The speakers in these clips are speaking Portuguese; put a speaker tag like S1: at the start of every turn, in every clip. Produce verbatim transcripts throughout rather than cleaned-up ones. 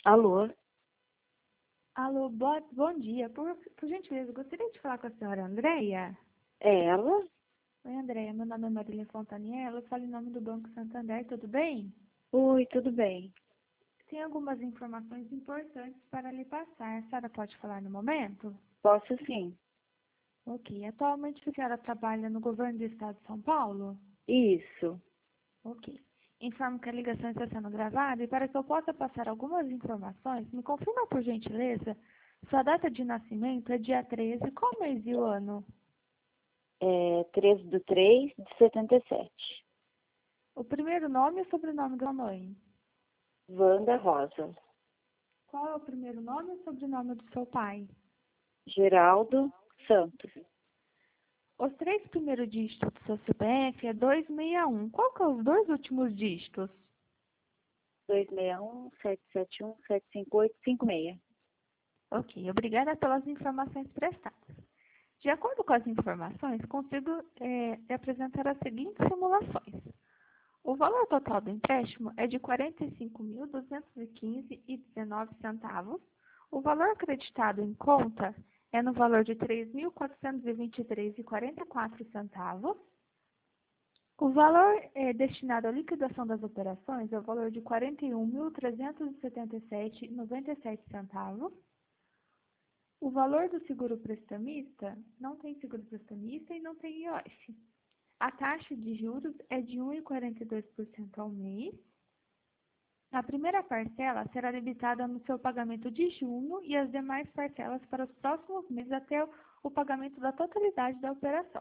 S1: Alô?
S2: Alô, bo- bom dia. Por, por gentileza, gostaria de falar com a senhora Andréia.
S1: É ela?
S2: Oi, Andréia. Meu nome é Marília Fontaniello. Eu falo em nome do Banco Santander. Tudo bem?
S1: Oi, tudo bem?
S2: Tem algumas informações importantes para lhe passar. A senhora pode falar no momento?
S1: Posso sim.
S2: Ok. Atualmente a senhora trabalha no governo do estado de São Paulo?
S1: Isso.
S2: Ok. Informo que a ligação está sendo gravada e para que eu possa passar algumas informações, me confirma por gentileza, sua data de nascimento é dia treze, qual mês e o ano?
S1: É treze do três de setenta e sete.
S2: O primeiro nome e o sobrenome da mãe.
S1: Wanda Rosa.
S2: Qual é o primeiro nome e o sobrenome do seu pai?
S1: Geraldo Santos.
S2: Os três primeiros dígitos do seu C P F é duzentos e sessenta e um. Qual que são os dois últimos dígitos?
S1: dois seis um, sete sete um, sete cinco oito, cinco seis.
S2: Ok, obrigada pelas informações prestadas. De acordo com as informações, consigo é, apresentar as seguintes simulações. O valor total do empréstimo é de quarenta e cinco mil duzentos e quinze reais e dezenove centavos. O valor acreditado em conta é no valor de três mil quatrocentos e vinte e três reais e quarenta e quatro centavos. O valor é, destinado à liquidação das operações é o valor de quarenta e um mil trezentos e setenta e sete reais e noventa e sete centavos. O valor do seguro prestamista não tem seguro prestamista e não tem I O F. A taxa de juros é de um vírgula quarenta e dois por cento ao mês. A primeira parcela será debitada no seu pagamento de junho e as demais parcelas para os próximos meses até o pagamento da totalidade da operação.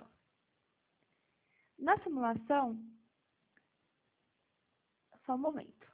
S2: Na simulação, só um momento.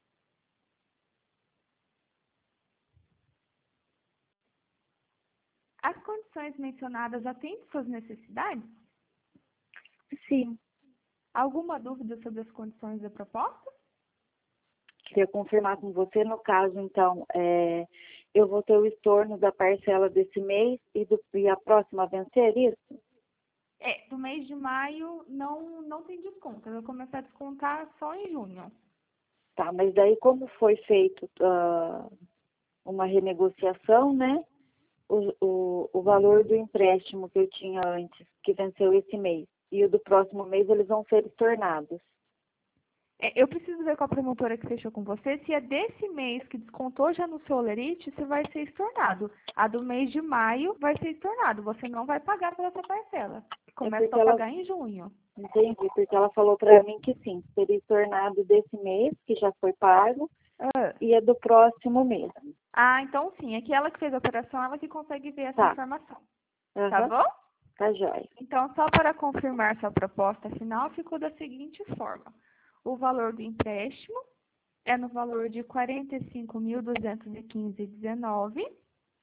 S2: As condições mencionadas atendem suas necessidades?
S1: Sim.
S2: Alguma dúvida sobre as condições da proposta?
S1: Queria confirmar com você, no caso, então, é, eu vou ter o estorno da parcela desse mês e, do, e a próxima a vencer isso?
S2: É, do mês de maio não, não tem desconto. Eu vou começar a descontar só em junho.
S1: Tá, mas daí como foi feito ah, uma renegociação, né? O, o, o valor do empréstimo que eu tinha antes, que venceu esse mês, e o do próximo mês, eles vão ser estornados.
S2: É, eu preciso ver com a promotora que fechou com você se é desse mês que descontou já no seu olerite, se vai ser estornado. A do mês de maio vai ser estornado. Você não vai pagar por essa parcela.
S1: É
S2: Começa
S1: porque
S2: a
S1: ela,
S2: pagar em junho.
S1: entendi, porque ela falou para mim que sim, seria estornado desse mês, que já foi pago,
S2: Ah,
S1: e é do próximo mês.
S2: ah, então sim. É que ela que fez a operação, ela que consegue ver essa
S1: Tá,
S2: informação. Tá
S1: aham,
S2: bom?
S1: tá jóia.
S2: Então, só para confirmar sua proposta final, ficou da seguinte forma. O valor do empréstimo é no valor de quarenta e cinco mil duzentos e quinze reais e dezenove centavos,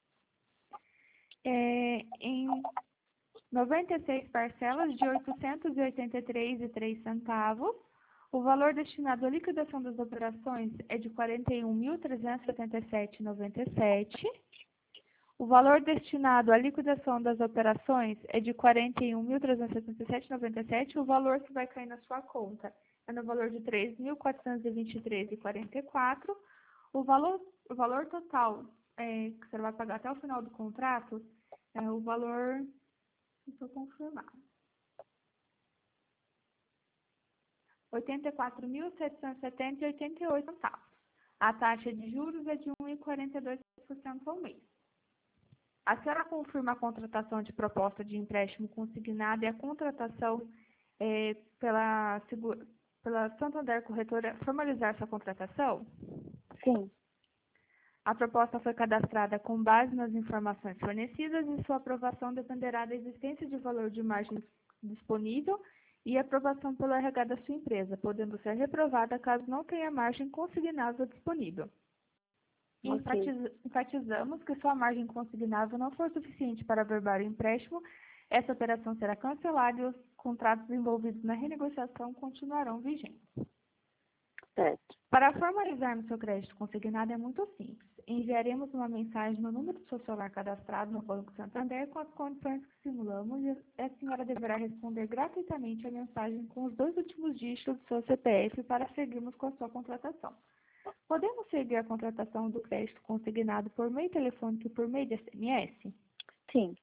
S2: é, em noventa e seis parcelas de oitocentos e oitenta e três reais e três centavos. O valor destinado à liquidação das operações é de quarenta e um mil trezentos e setenta e sete reais e noventa e sete centavos. O valor destinado à liquidação das operações é de quarenta e um mil trezentos e setenta e sete reais e noventa e sete centavos. O valor que vai cair na sua conta é no valor de três mil quatrocentos e vinte e três reais e quarenta e quatro centavos. O valor, o valor total é, que você vai pagar até o final do contrato é o valor, deixa eu confirmar, oitenta e quatro mil setecentos e setenta reais e oitenta e oito centavos. A taxa de juros é de um vírgula quarenta e dois por cento ao mês. A senhora confirma a contratação de proposta de empréstimo consignado e a contratação é, pela, segura, pela Santander Corretora formalizar sua contratação?
S1: Sim,
S2: A proposta foi cadastrada com base nas informações fornecidas e sua aprovação dependerá da existência de valor de margem disponível e aprovação pelo R H da sua empresa, podendo ser reprovada caso não tenha margem consignável disponível.
S1: ok,
S2: Enfatiz- Enfatizamos que se a margem consignável não for suficiente para averbar o empréstimo, essa operação será cancelada e os contratos envolvidos na renegociação continuarão vigentes.
S1: certo.
S2: Para formalizarmos seu crédito consignado é muito simples. Enviaremos uma mensagem no número do seu celular cadastrado no Banco Santander com as condições que simulamos e a senhora deverá responder gratuitamente a mensagem com os dois últimos dígitos do seu C P F para seguirmos com a sua contratação. Podemos seguir a contratação do crédito consignado por meio telefônico e por meio de S M S?
S1: Sim.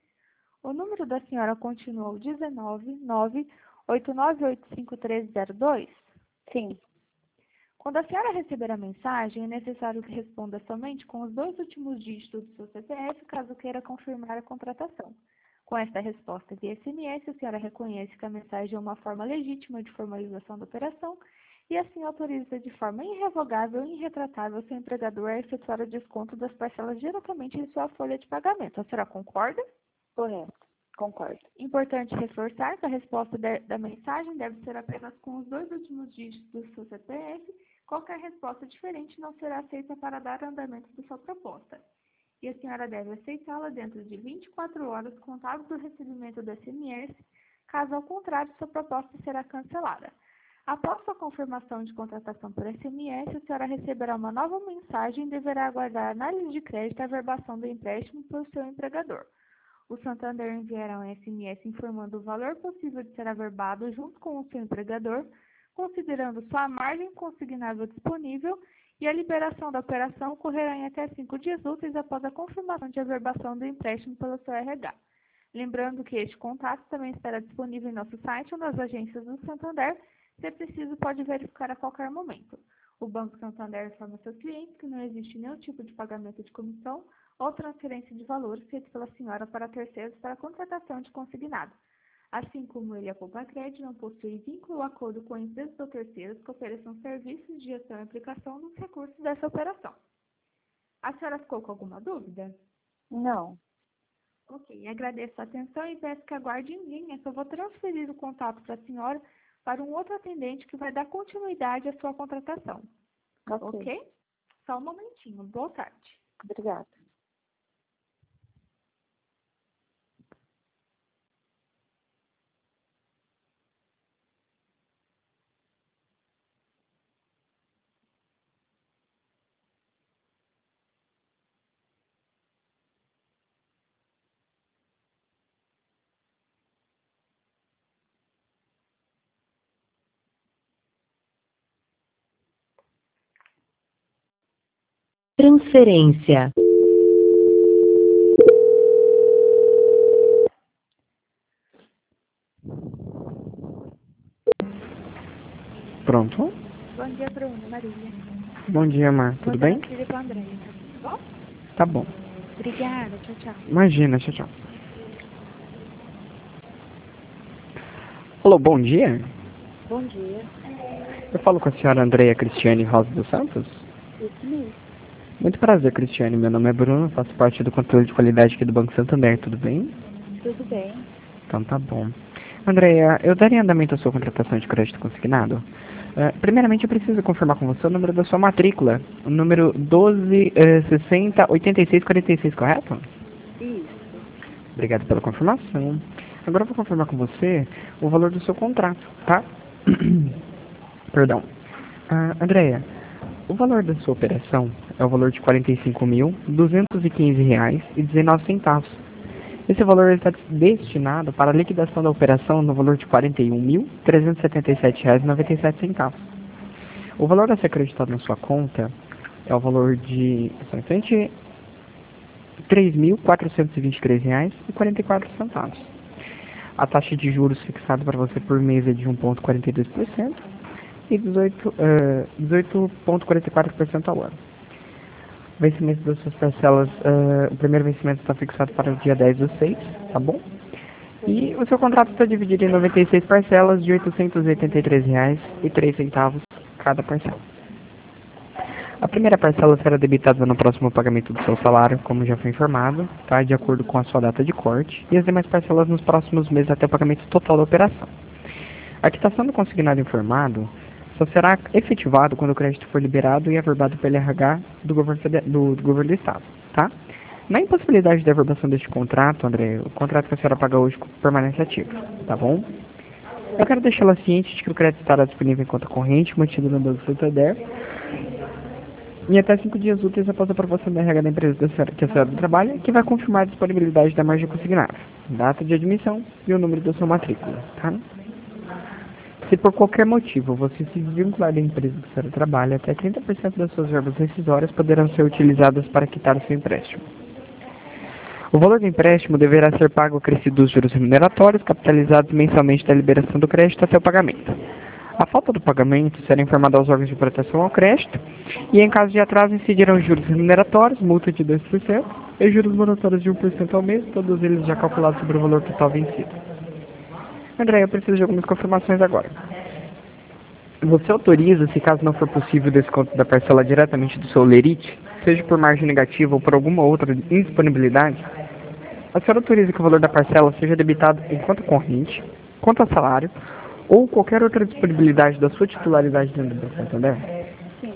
S2: O número da senhora continuou dezenove, nove, oito nove oito cinco três zero dois?
S1: Sim.
S2: Quando a senhora receber a mensagem, é necessário que responda somente com os dois últimos dígitos do seu C P F, caso queira confirmar a contratação. Com esta resposta via S M S, a senhora reconhece que a mensagem é uma forma legítima de formalização da operação e assim autoriza de forma irrevogável e irretratável seu empregador a efetuar o desconto das parcelas diretamente em sua folha de pagamento. A senhora concorda?
S1: Correto. Concordo.
S2: Importante reforçar que a resposta de, da mensagem deve ser apenas com os dois últimos dígitos do seu C P F. Qualquer resposta diferente não será aceita para dar andamento da sua proposta. E a senhora deve aceitá-la dentro de vinte e quatro horas contadas do recebimento do S M S. Caso ao contrário, sua proposta será cancelada. Após sua confirmação de contratação por S M S, a senhora receberá uma nova mensagem e deverá aguardar a análise de crédito e a averbação do empréstimo pelo seu empregador. O Santander enviará um S M S informando o valor possível de ser averbado junto com o seu empregador, considerando sua margem consignável disponível, e a liberação da operação ocorrerá em até cinco dias úteis após a confirmação de averbação do empréstimo pelo seu R H. Lembrando que este contato também estará disponível em nosso site ou nas agências do Santander. Se preciso, pode verificar a qualquer momento. O Banco Santander informa seus clientes que não existe nenhum tipo de pagamento de comissão ou transferência de valores feito pela senhora para terceiros para a contratação de consignado. Assim como ele, a Poupa Crédito, não possui vínculo ou acordo com empresas ou terceiros que ofereçam serviços de gestão e aplicação dos recursos dessa operação. A senhora ficou com alguma dúvida?
S1: Não.
S2: Ok, agradeço a atenção e peço que aguarde em linha, que eu vou transferir o contato para a senhora para um outro atendente que vai dar continuidade à sua contratação.
S1: Ok.
S2: Ok? Só um momentinho. Boa tarde.
S1: Obrigada.
S3: Transferência.
S4: Pronto?
S2: Bom dia, Bruno, Maria.
S4: Bom dia, Mar. Tudo
S2: Vou
S4: bem?
S2: transferir para a Andréia, tá bom?
S4: Tá bom.
S2: Obrigada, tchau, tchau.
S4: Imagina, tchau, tchau. Alô, bom dia.
S1: Bom dia.
S4: Eu falo com a senhora Andréia Cristiane Rosa dos Santos.
S1: Isso mesmo.
S4: Muito prazer, Cristiane. Meu nome é Bruno, faço parte do controle de qualidade aqui do Banco Santander. Tudo bem?
S1: Tudo bem.
S4: Então tá bom. Andréia, eu daria andamento à sua contratação de crédito consignado? Uh, primeiramente, eu preciso confirmar com você o número da sua matrícula. O número doze, sessenta, oitenta e seis, quarenta e seis, correto?
S1: Isso.
S4: Obrigado pela confirmação. Agora eu vou confirmar com você o valor do seu contrato, tá? Perdão. Uh, Andréia, o valor da sua operação é o valor de quarenta e cinco mil, duzentos e quinze reais e dezenove centavos. Esse valor está destinado para a liquidação da operação no valor de quarenta e um mil, trezentos e setenta e sete reais e noventa e sete centavos. O valor a ser acreditado na sua conta é o valor de três mil, quatrocentos e vinte e três reais e quarenta e quatro centavos. A taxa de juros fixada para você por mês é de um vírgula quarenta e dois por cento e dezoito vírgula quarenta e quatro por cento ao ano. O vencimento das suas parcelas, uh, o primeiro vencimento está fixado para o dia dez do seis, tá bom? E o seu contrato está dividido em noventa e seis parcelas de oitocentos e oitenta e três reais e três centavos cada parcela. A primeira parcela será debitada no próximo pagamento do seu salário, como já foi informado, tá? De acordo com a sua data de corte, e as demais parcelas nos próximos meses até o pagamento total da operação. A quitação do consignado informado só será efetivado quando o crédito for liberado e averbado pelo R H do governo, do, do governo do Estado, tá? Na impossibilidade de averbação deste contrato, André, o contrato que a senhora paga hoje permanece ativo, tá bom? Eu quero deixá-la ciente de que o crédito estará disponível em conta corrente, mantido no Banco Santander, e até cinco dias úteis após a aprovação da R H da empresa da senhora, que a senhora trabalha, que vai confirmar a disponibilidade da margem consignada, data de admissão e o número da sua matrícula, tá? Se por qualquer motivo você se desvincular da empresa que você trabalha, até trinta por cento das suas verbas rescisórias poderão ser utilizadas para quitar o seu empréstimo. O valor do empréstimo deverá ser pago acrescido dos juros remuneratórios, capitalizados mensalmente da liberação do crédito até o pagamento. A falta do pagamento será informada aos órgãos de proteção ao crédito e, em caso de atraso, incidirão juros remuneratórios, multa de dois por cento e juros moratórios de um por cento ao mês, todos eles já calculados sobre o valor total vencido. André, eu preciso de algumas confirmações agora. Você autoriza, se caso não for possível, o desconto da parcela diretamente do seu lerite, seja por margem negativa ou por alguma outra indisponibilidade? A senhora autoriza que o valor da parcela seja debitado em conta corrente, conta salário ou qualquer outra disponibilidade da sua titularidade dentro do Banco Santander?
S1: Sim.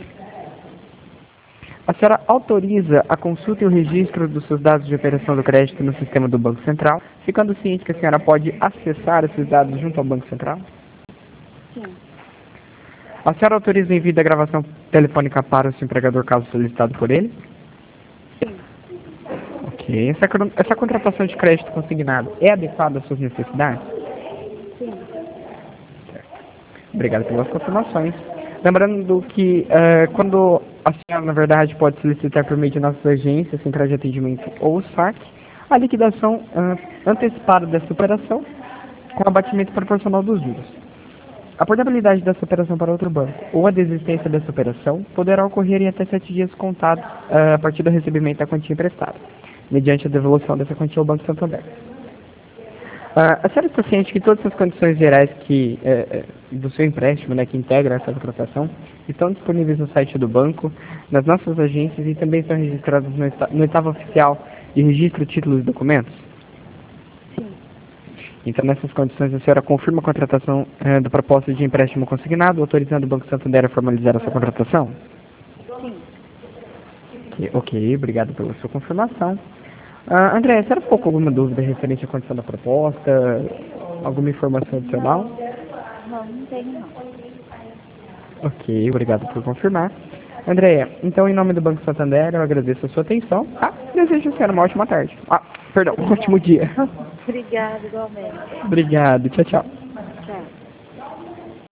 S4: A senhora autoriza a consulta e o registro dos seus dados de operação do crédito no sistema do Banco Central, ficando ciente que a senhora pode acessar esses dados junto ao Banco Central?
S1: Sim.
S4: A senhora autoriza o envio da gravação telefônica para o seu empregador caso solicitado por ele?
S1: Sim.
S4: Ok. Essa, essa contratação de crédito consignado é adequada às suas necessidades?
S1: Sim.
S4: Obrigado pelas confirmações. Lembrando que uh, quando a senhora, na verdade, pode solicitar por meio de nossas agências, centrais de atendimento ou saque, a liquidação uh, antecipada dessa operação com abatimento proporcional dos juros. A portabilidade dessa operação para outro banco ou a desistência dessa operação poderá ocorrer em até sete dias contados uh, a partir do recebimento da quantia emprestada, mediante a devolução dessa quantia ao Banco Santander. Uh, a senhora está ciente que todas as condições gerais que, uh, do seu empréstimo, né, que integram essa contratação, estão disponíveis no site do banco, nas nossas agências e também estão registradas no, no estado oficial de registro de títulos e documentos?
S1: Sim.
S4: Então, nessas condições, a senhora confirma a contratação uh, do propósito de empréstimo consignado, autorizando o Banco Santander a formalizar a sua contratação?
S1: Sim.
S4: Ok, okay, obrigado pela sua confirmação. Uh, André, a senhora ficou com alguma dúvida referente à condição da proposta? Alguma informação adicional?
S1: Não, não tenho não.
S4: Ok, obrigado por confirmar. Andréia, então em nome do Banco Santander eu agradeço a sua atenção. Ah, desejo a senhora uma ótima tarde. Ah, perdão, um ótimo dia.
S1: Obrigada, igualmente.
S4: Obrigado, tchau, tchau.